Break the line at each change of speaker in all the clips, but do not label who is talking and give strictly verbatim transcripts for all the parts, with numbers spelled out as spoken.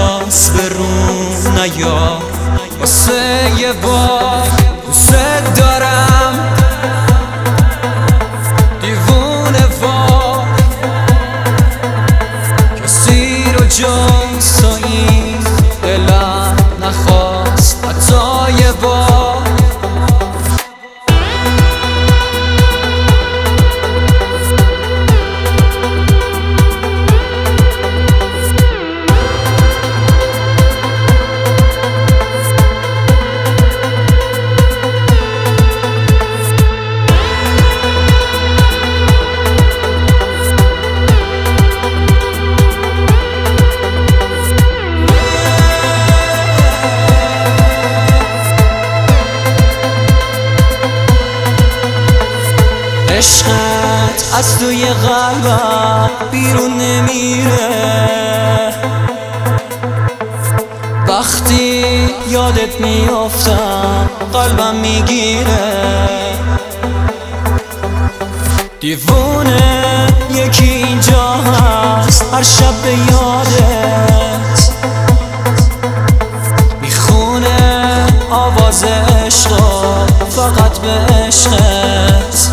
دست به روم نیار واسه یه بار دوست دارم دیوونه وار کسی رو جز تو این دلم نخواست حتی یه بار عشقت از توی قلبم بیرون نمیره وقتی یادت میافتم قلبم میگیره دیوونه یکی اینجا هست هر شب به یادت میخونه آواز عشقا فقط به عشقت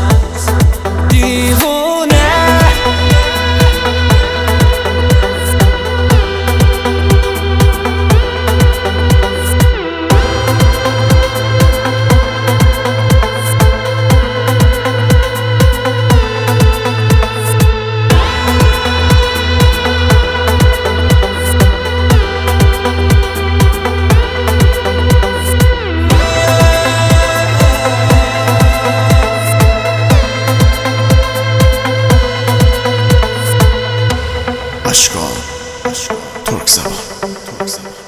دیوونه
اشکان ترک زبان